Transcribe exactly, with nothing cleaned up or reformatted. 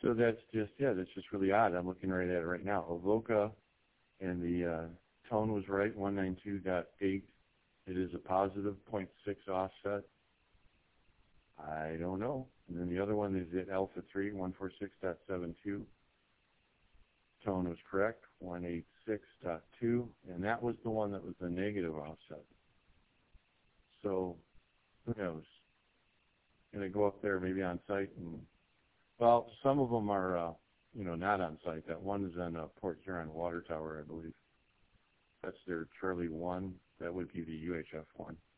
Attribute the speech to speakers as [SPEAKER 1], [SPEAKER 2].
[SPEAKER 1] So that's just, yeah, that's just really odd. I'm looking right at it right now. Avoca, and the uh, tone was right, one ninety-two point eight. It is a positive zero point six offset. I don't know. And then the other one is at alpha three, one forty-six point seven two. Tone was correct, one eighty-six point two, and that was the one that was the negative offset. So, who knows? Going to go up there maybe on site, and well, some of them are, uh, you know, not on site. That one is on uh, Port Huron Water Tower, I believe. That's their Charlie one. That would be the U H F one.